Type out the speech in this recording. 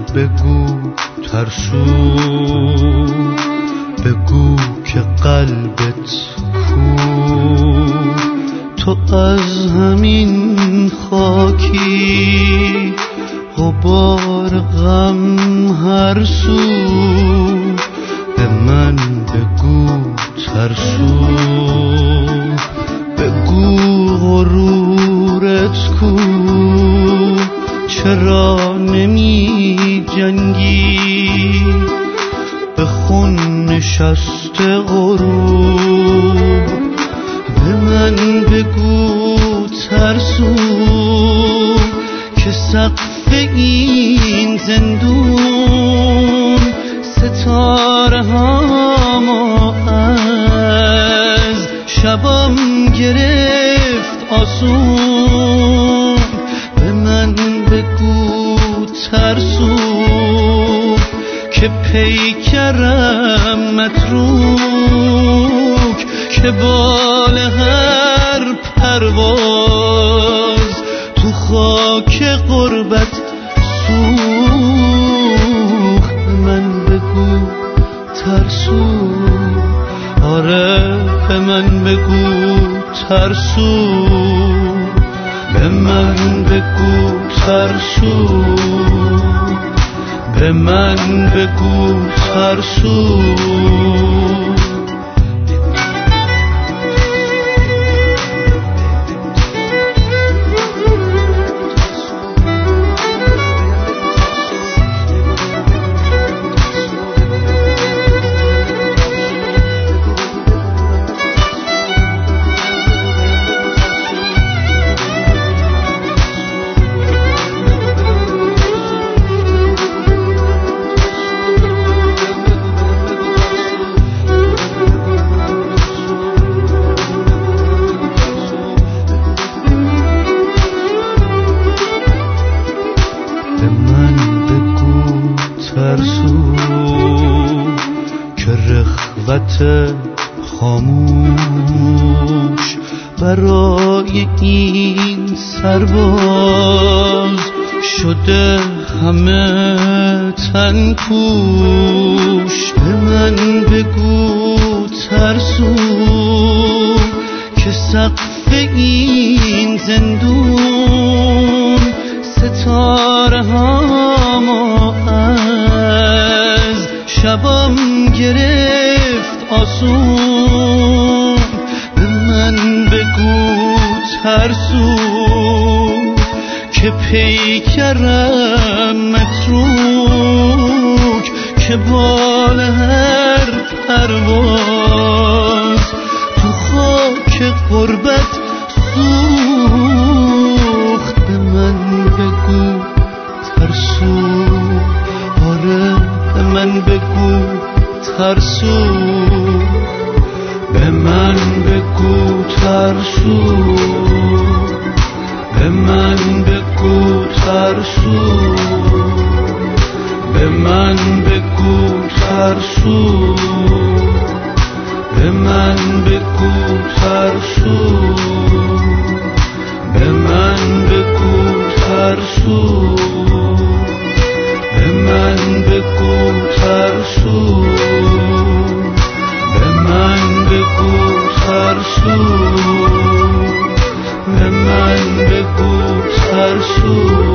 بگو ترسو، بگو که قلبت کو، تو از همین خاکی غبار غم هر سو، به من بگو ترسو، بگو غرورت کو، چرا نمی جنگی به خون نشسته غروب، به من بگو ترسو که سقف این زندون ستاره هامو از شبم گرفت آسون، به من بگو ترسو که پیکرم متروک، که بال هر پرواز تو خاک غربت سوخت، به من بگو ترسو، آره به من بگو ترسو، به من بگو ترسو، به من بگو ترسو. ترسو که رخوت خاموش برای این سرباز شده همه تن کوش، به من بگو ترسو که سقف این زندون ستاره هامو از شبم گرفت آسون، به من بگو ترسو که پیکرم متروک، که بال هر پرواز تو خاک غربت سوخت، به من بگو ترسو، آره به من بگو ترسو، به من بگو ترسو، به من بگو ترسو، به من بگو ترسو، به من بگو ترسو، به من بگو ترسو، به من بگو ترسو، به من بگو ترسو، به من بگو ترسو.